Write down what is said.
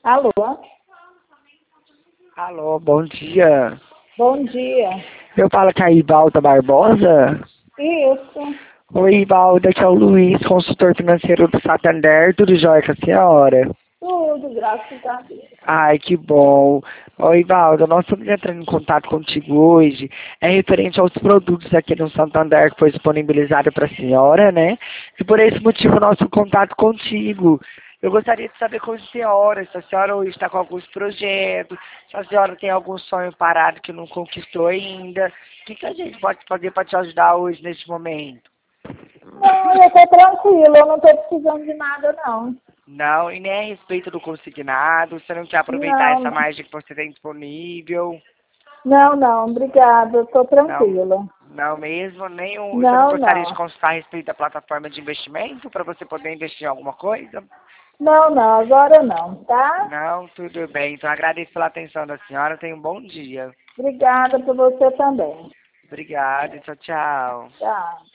Alô? Alô, bom dia. Bom dia. Eu falo com a Ivalda Barbosa. Isso. Oi, Ivalda, aqui é o Luiz, consultor financeiro do Santander. Tudo jóia com a senhora? Tudo, graças a Deus. Ai, que bom. Oi, Ivalda, nós estamos entrando em contato contigo hoje. É referente aos produtos aqui no Santander que foi disponibilizado para a senhora, né? E por esse motivo, nosso contato contigo. Eu gostaria de saber com a senhora, se a senhora hoje está com alguns projetos, se a senhora tem algum sonho parado que não conquistou ainda. O que a gente pode fazer para te ajudar hoje, neste momento? Não, eu tô tranquila, eu não tô precisando de nada, não. Não, e nem a respeito do consignado, você não quer aproveitar essa Não, margem que você tem disponível. não, obrigada, eu tô Não, tranquila. não mesmo, você não Não, gostaria de não. consultar a respeito da plataforma de investimento para você poder investir em alguma coisa? Não, agora não, tá? Não, tudo bem. Então agradeço pela atenção da senhora. Tenha um bom dia. Obrigada por você também. Obrigado, tchau, tchau. Tchau.